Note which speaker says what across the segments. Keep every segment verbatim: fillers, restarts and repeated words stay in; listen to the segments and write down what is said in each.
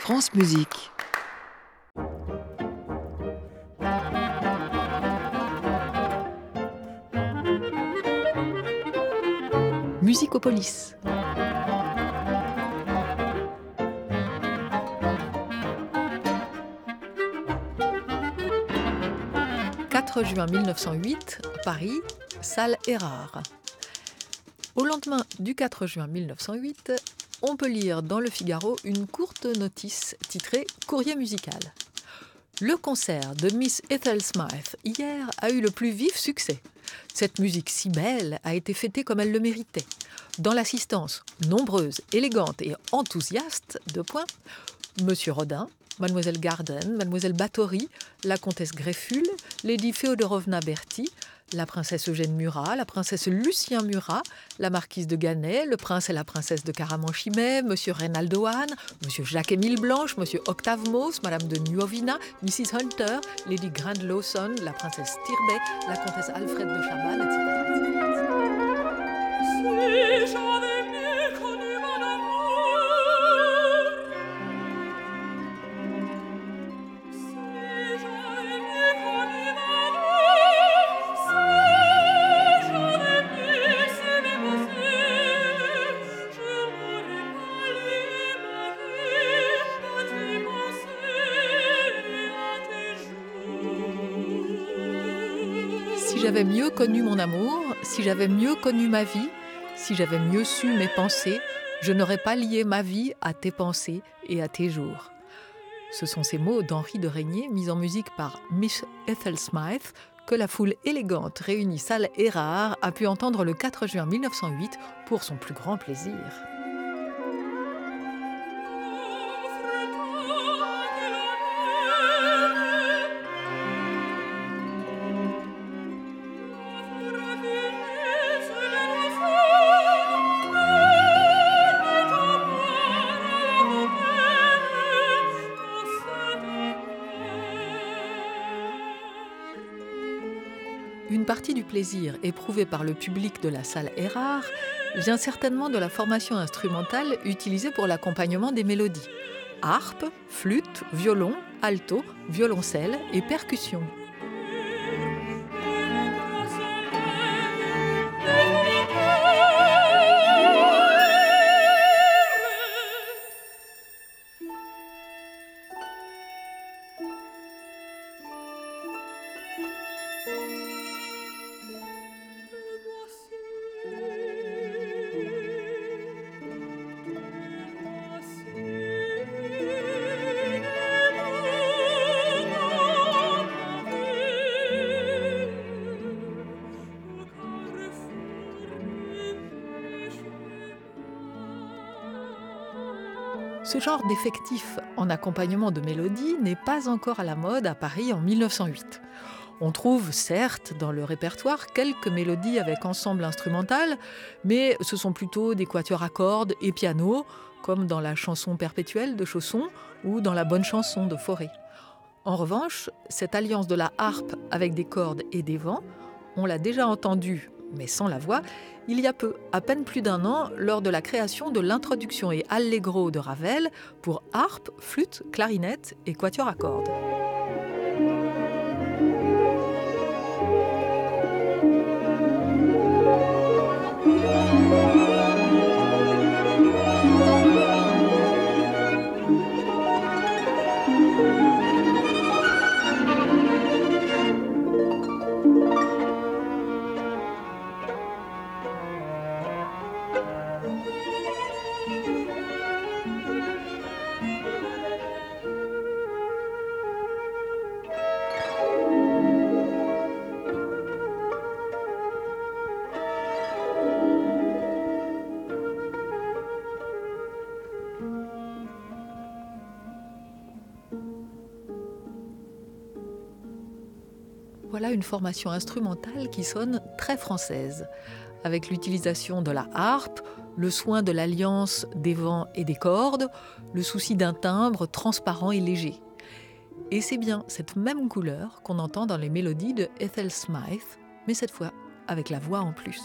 Speaker 1: France Musique. Musicopolis. quatre juin mille neuf cent huit, Paris, salle Erard. Au lendemain du quatre juin mille neuf cent huit, on peut lire dans Le Figaro une courte notice titrée « Courrier musical ». Le concert de Miss Ethel Smyth hier a eu le plus vif succès. Cette musique si belle a été fêtée comme elle le méritait. Dans l'assistance nombreuse, élégante et enthousiaste, de points, Monsieur Rodin, Mademoiselle Garden, Mademoiselle Báthory, la comtesse Greffule, Lady Féodorovna Berti, la princesse Eugène Murat, la princesse Lucien Murat, la marquise de Ganay, le prince et la princesse de Caraman-Chimay, Monsieur Reynaldo Hahn, Monsieur Jacques-Émile Blanche, Monsieur Octave Mauss, Madame de Nuovina, Missus Hunter, Lady Grant Lawson, la princesse Tirbay, la comtesse Alfred de Chabannes, et cetera et cetera. Si j'avais mieux connu mon amour, si j'avais mieux connu ma vie, si j'avais mieux su mes pensées, je n'aurais pas lié ma vie à tes pensées et à tes jours. Ce sont ces mots d'Henri de Régnier, mis en musique par Miss Ethel Smyth, que la foule élégante réunie salle Erard a pu entendre le quatre juin mille neuf cent huit pour son plus grand plaisir. Une partie du plaisir éprouvé par le public de la salle Erard vient certainement de la formation instrumentale utilisée pour l'accompagnement des mélodies. Harpe, flûte, violon, alto, violoncelle et percussion. Ce genre d'effectif en accompagnement de mélodie n'est pas encore à la mode à Paris en mille neuf cent huit. On trouve certes dans le répertoire quelques mélodies avec ensemble instrumental, mais ce sont plutôt des quatuors à cordes et piano, comme dans la chanson perpétuelle de Chausson ou dans la bonne chanson de Fauré. En revanche, cette alliance de la harpe avec des cordes et des vents, on l'a déjà entendue, mais sans la voix, il y a peu, à peine plus d'un an, lors de la création de l'introduction et allegro de Ravel pour harpe, flûte, clarinette et quatuor à cordes. Voilà une formation instrumentale qui sonne très française, avec l'utilisation de la harpe, le soin de l'alliance des vents et des cordes, le souci d'un timbre transparent et léger. Et c'est bien cette même couleur qu'on entend dans les mélodies de Ethel Smyth, mais cette fois avec la voix en plus.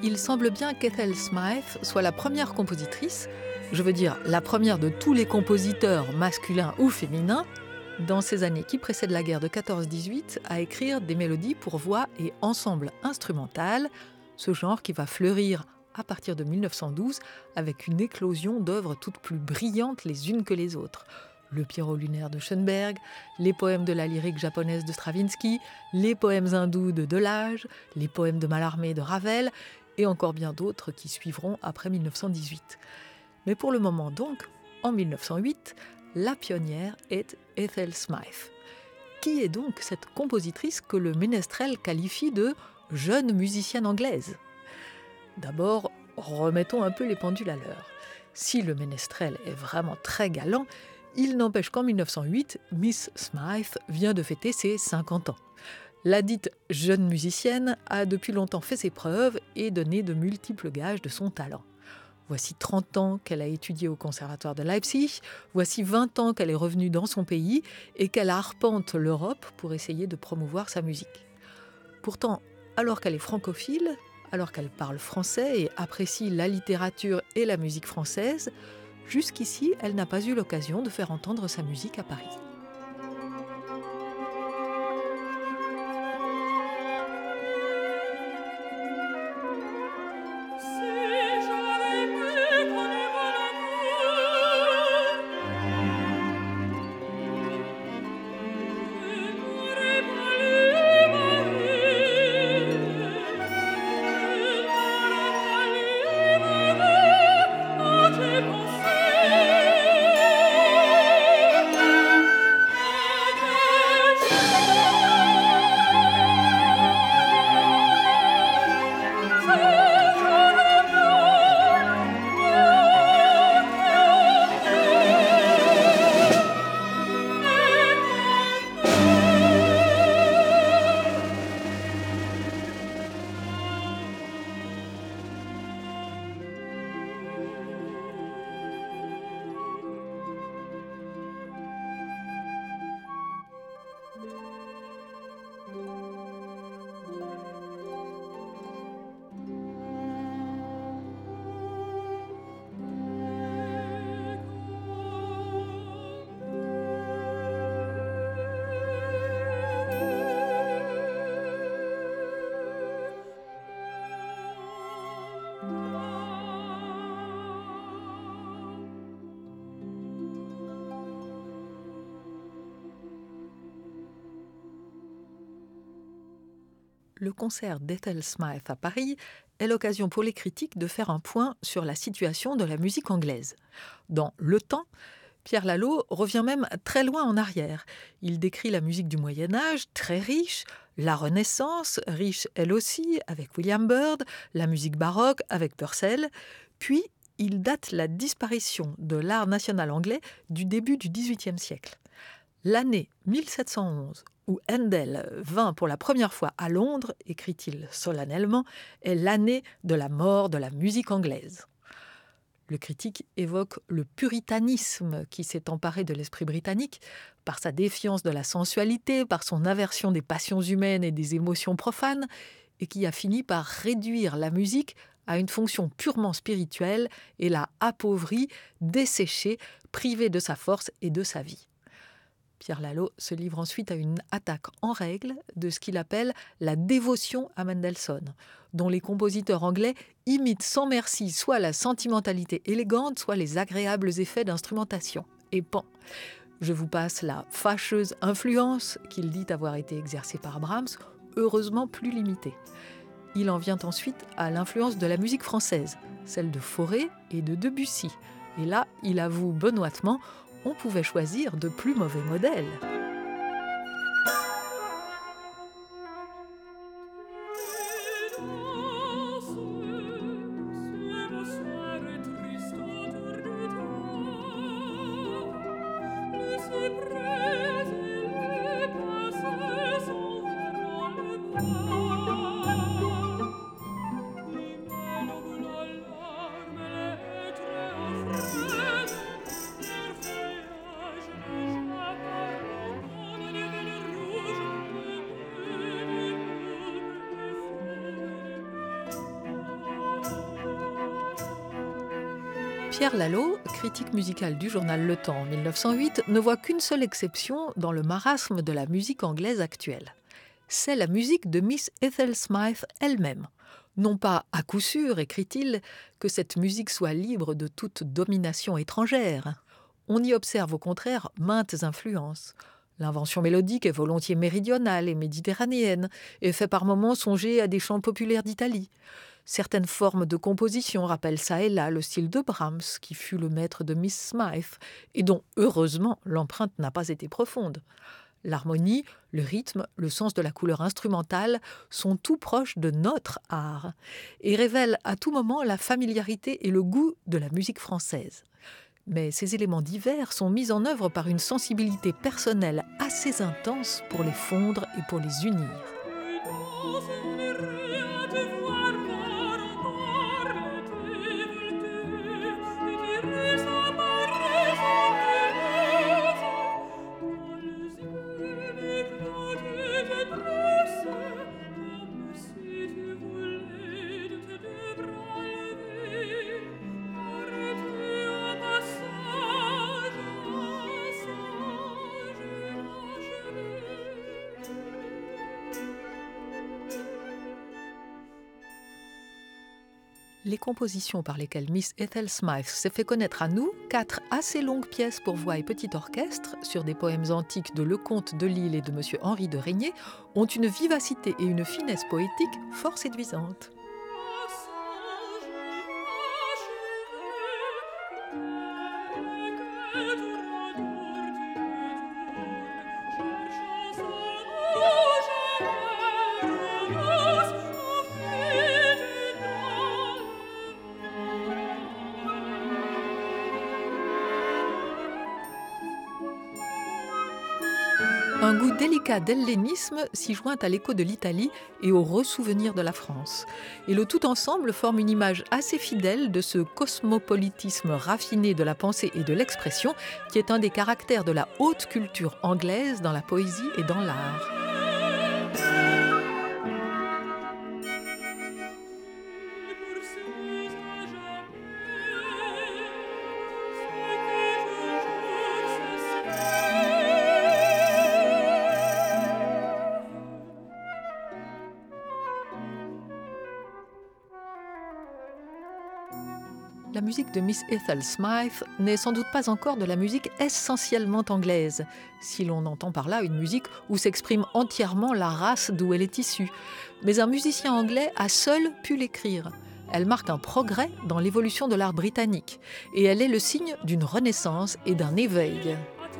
Speaker 1: il semble bien qu'Ethel Smyth soit la première compositrice, je veux dire la première de tous les compositeurs masculins ou féminins, dans ces années qui précèdent la guerre de quatorze dix-huit, à écrire des mélodies pour voix et ensemble instrumental, ce genre qui va fleurir à partir de mille neuf cent douze avec une éclosion d'œuvres toutes plus brillantes les unes que les autres. Le Pierrot lunaire de Schoenberg, les poèmes de la lyrique japonaise de Stravinsky, les poèmes hindous de Delage, les poèmes de Mallarmé de Ravel, et encore bien d'autres qui suivront après mille neuf cent dix-huit. Mais pour le moment donc, en mille neuf cent huit, la pionnière est Ethel Smyth. Qui est donc cette compositrice que le ménestrel qualifie de « jeune musicienne anglaise » ? D'abord, remettons un peu les pendules à l'heure. Si le ménestrel est vraiment très galant, il n'empêche qu'en mille neuf cent huit, Miss Smyth vient de fêter ses cinquante ans. La dite jeune musicienne a depuis longtemps fait ses preuves et donné de multiples gages de son talent. Voici trente ans qu'elle a étudié au conservatoire de Leipzig, voici vingt ans qu'elle est revenue dans son pays et qu'elle arpente l'Europe pour essayer de promouvoir sa musique. Pourtant, alors qu'elle est francophile, alors qu'elle parle français et apprécie la littérature et la musique française, jusqu'ici, elle n'a pas eu l'occasion de faire entendre sa musique à Paris. Le concert d'Ethel Smyth à Paris est l'occasion pour les critiques de faire un point sur la situation de la musique anglaise. Dans Le Temps, Pierre Lalo revient même très loin en arrière. Il décrit la musique du Moyen-Âge, très riche, la Renaissance, riche elle aussi, avec William Byrd, la musique baroque avec Purcell, puis il date la disparition de l'art national anglais du début du dix-huitième siècle. L'année mille sept cent onze, où Handel vint pour la première fois à Londres, écrit-il solennellement, est l'année de la mort de la musique anglaise. Le critique évoque le puritanisme qui s'est emparé de l'esprit britannique par sa défiance de la sensualité, par son aversion des passions humaines et des émotions profanes, et qui a fini par réduire la musique à une fonction purement spirituelle et l'a appauvrie, desséchée, privée de sa force et de sa vie. Pierre Lalo se livre ensuite à une attaque en règle de ce qu'il appelle la dévotion à Mendelssohn, dont les compositeurs anglais imitent sans merci soit la sentimentalité élégante, soit les agréables effets d'instrumentation. Et pan, je vous passe la fâcheuse influence qu'il dit avoir été exercée par Brahms, heureusement plus limitée. Il en vient ensuite à l'influence de la musique française, celle de Fauré et de Debussy. Et là, il avoue benoîtement, on pouvait choisir de plus mauvais modèles. Pierre Lalo, critique musical du journal Le Temps en mille neuf cent huit, ne voit qu'une seule exception dans le marasme de la musique anglaise actuelle. C'est la musique de Miss Ethel Smyth elle-même. Non pas à coup sûr, écrit-il, que cette musique soit libre de toute domination étrangère. On y observe au contraire maintes influences. L'invention mélodique est volontiers méridionale et méditerranéenne et fait par moments songer à des chants populaires d'Italie. Certaines formes de composition rappellent ça et là le style de Brahms, qui fut le maître de Miss Smyth, et dont, heureusement, l'empreinte n'a pas été profonde. L'harmonie, le rythme, le sens de la couleur instrumentale sont tout proches de notre art et révèlent à tout moment la familiarité et le goût de la musique française. Mais ces éléments divers sont mis en œuvre par une sensibilité personnelle assez intense pour les fondre et pour les unir. Les compositions par lesquelles Miss Ethel Smyth s'est fait connaître à nous, quatre assez longues pièces pour voix et petit orchestre, sur des poèmes antiques de Lecomte de Lille et de Monsieur Henri de Régnier, ont une vivacité et une finesse poétique fort séduisantes. Un goût délicat d'hellénisme s'y joint à l'écho de l'Italie et au ressouvenir de la France. Et le tout ensemble forme une image assez fidèle de ce cosmopolitisme raffiné de la pensée et de l'expression qui est un des caractères de la haute culture anglaise dans la poésie et dans l'art. La musique de Miss Ethel Smyth n'est sans doute pas encore de la musique essentiellement anglaise, si l'on entend par là une musique où s'exprime entièrement la race d'où elle est issue. Mais un musicien anglais a seul pu l'écrire. Elle marque un progrès dans l'évolution de l'art britannique, et elle est le signe d'une renaissance et d'un éveil.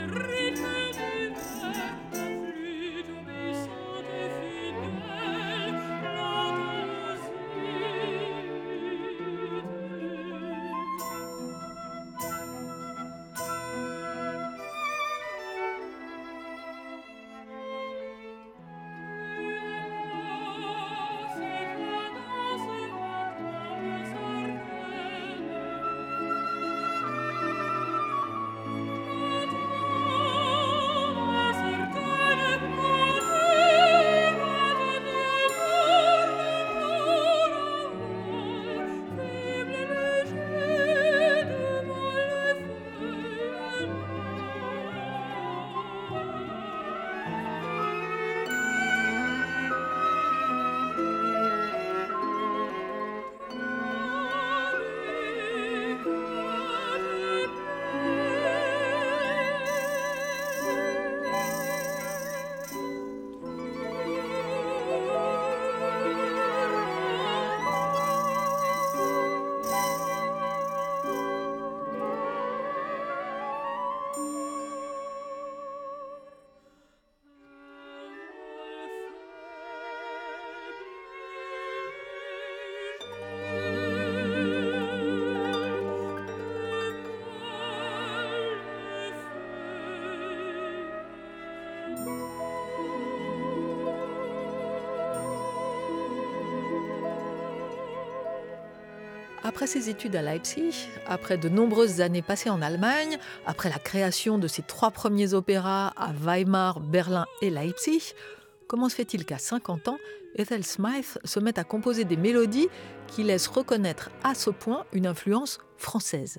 Speaker 1: Après ses études à Leipzig, après de nombreuses années passées en Allemagne, après la création de ses trois premiers opéras à Weimar, Berlin et Leipzig, comment se fait-il qu'à cinquante ans, Ethel Smyth se mette à composer des mélodies qui laissent reconnaître à ce point une influence française ?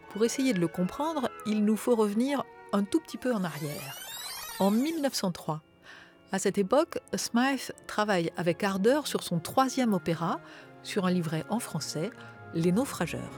Speaker 1: Pour essayer de le comprendre, il nous faut revenir un tout petit peu en arrière. En mille neuf cent trois, à cette époque, Smythe travaille avec ardeur sur son troisième opéra, sur un livret en français, Les Naufrageurs.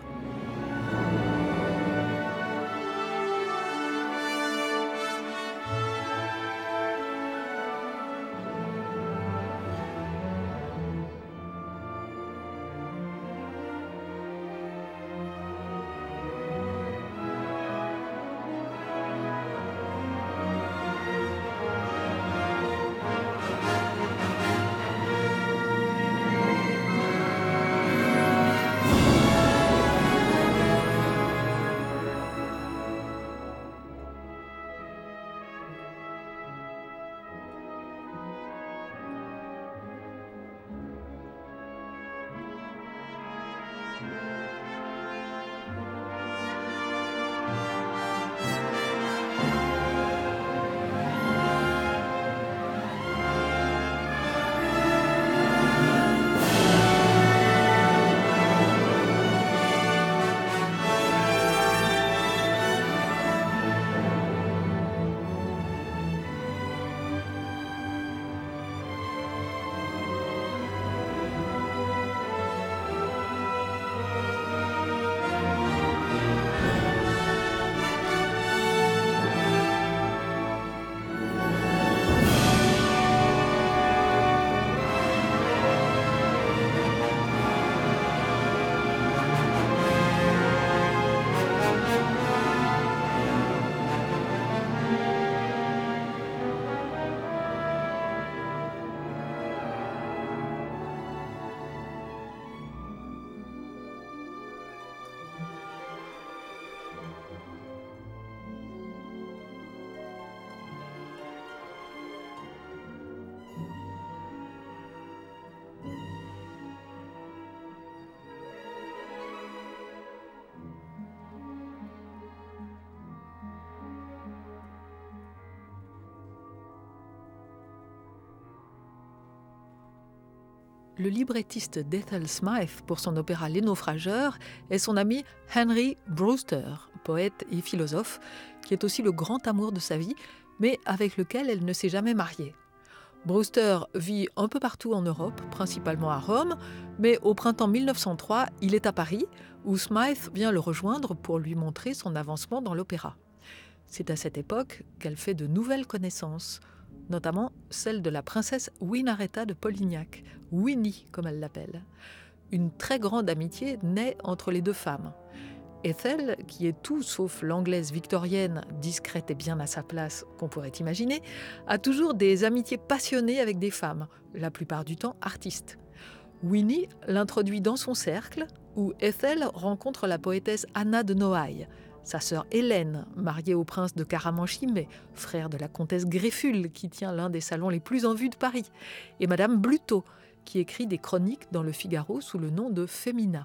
Speaker 1: Le librettiste d'Ethel Smythe pour son opéra Les Naufrageurs est son ami Henry Brewster, poète et philosophe, qui est aussi le grand amour de sa vie, mais avec lequel elle ne s'est jamais mariée. Brewster vit un peu partout en Europe, principalement à Rome, mais au printemps mille neuf cent trois, il est à Paris, où Smythe vient le rejoindre pour lui montrer son avancement dans l'opéra. C'est à cette époque qu'elle fait de nouvelles connaissances, notamment celle de la princesse Winnaretta de Polignac, Winnie comme elle l'appelle. Une très grande amitié naît entre les deux femmes. Ethel, qui est tout sauf l'anglaise victorienne, discrète et bien à sa place qu'on pourrait imaginer, a toujours des amitiés passionnées avec des femmes, la plupart du temps artistes. Winnie l'introduit dans son cercle, où Ethel rencontre la poétesse Anna de Noailles, sa sœur Hélène, mariée au prince de Caramanchimay, frère de la comtesse Greffule, qui tient l'un des salons les plus en vue de Paris, et madame Bluteau, qui écrit des chroniques dans le Figaro sous le nom de Femina.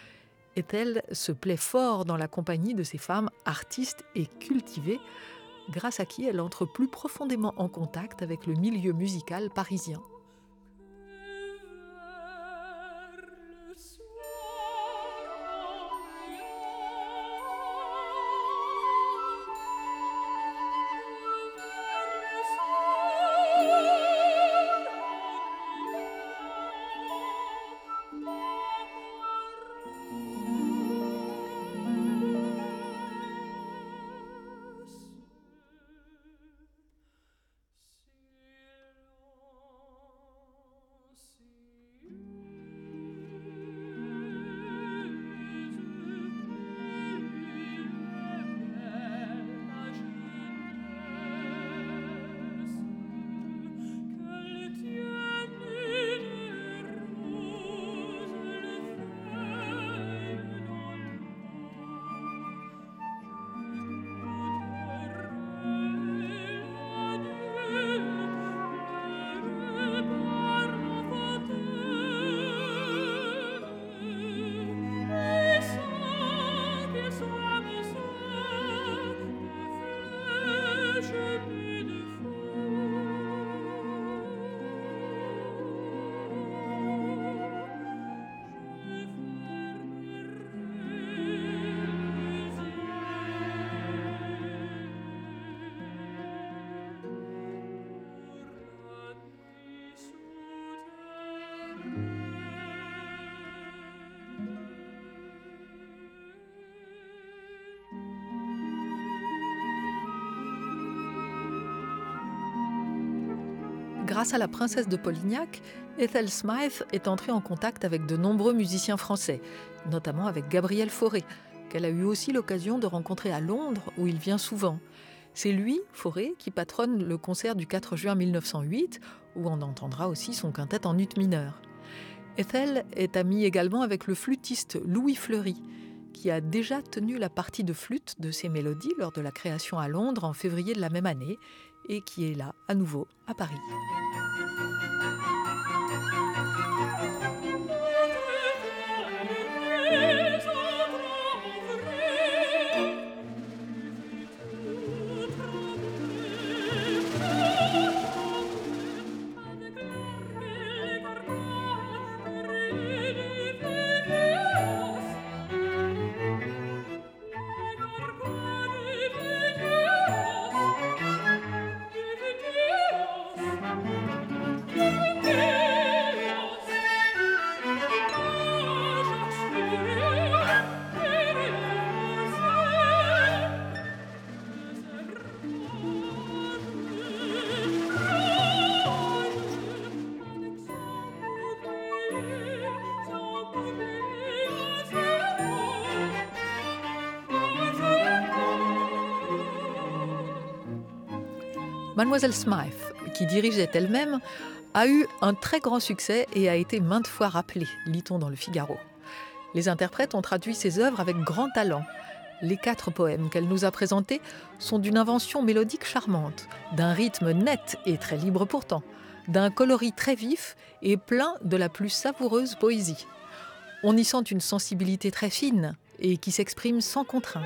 Speaker 1: Ethel se plaît fort dans la compagnie de ces femmes artistes et cultivées, grâce à qui elle entre plus profondément en contact avec le milieu musical parisien. grâce à la princesse de Polignac, Ethel Smyth est entrée en contact avec de nombreux musiciens français, notamment avec Gabriel Fauré, qu'elle a eu aussi l'occasion de rencontrer à Londres, où il vient souvent. C'est lui, Fauré, qui patronne le concert du quatre juin mille neuf cent huit, où on entendra aussi son quintet en ut mineur. Ethel est amie également avec le flûtiste Louis Fleury, qui a déjà tenu la partie de flûte de ces mélodies lors de la création à Londres en février de la même année, et qui est là, à nouveau, à Paris. Mademoiselle Smyth, qui dirigeait elle-même, a eu un très grand succès et a été maintes fois rappelée, lit-on dans le Figaro. Les interprètes ont traduit ses œuvres avec grand talent. Les quatre poèmes qu'elle nous a présentés sont d'une invention mélodique charmante, d'un rythme net et très libre pourtant, d'un coloris très vif et plein de la plus savoureuse poésie. On y sent une sensibilité très fine et qui s'exprime sans contrainte.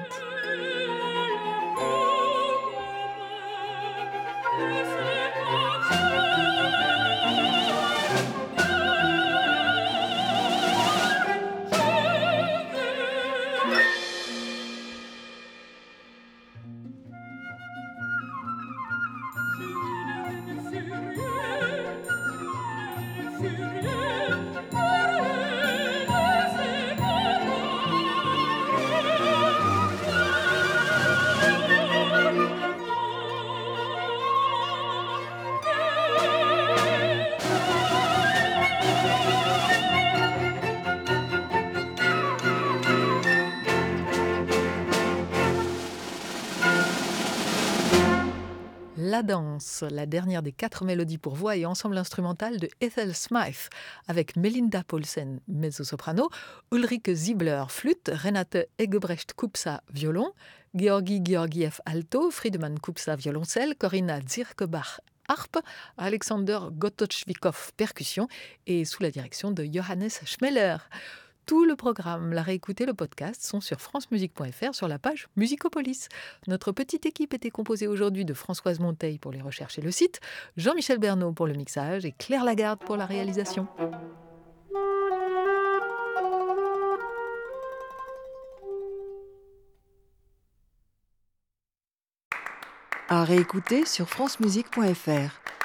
Speaker 1: La danse, la dernière des quatre mélodies pour voix et ensemble instrumental de Ethel Smyth, avec Melinda Paulsen, mezzo-soprano, Ulrike Ziebler, flûte, Renate Egebrecht-Kupsa, violon, Georgi Georgiev, alto, Friedemann Kupsa, violoncelle, Corinna Zirkebach, harpe, Alexander Gotochvikov, percussion, et sous la direction de Johannes Schmeller. Tout le programme, la réécouter, le podcast sont sur francemusique point f r sur la page Musicopolis. Notre petite équipe était composée aujourd'hui de Françoise Monteil pour les recherches et le site, Jean-Michel Bernot pour le mixage et Claire Lagarde pour la réalisation.
Speaker 2: À réécouter sur francemusique point f r.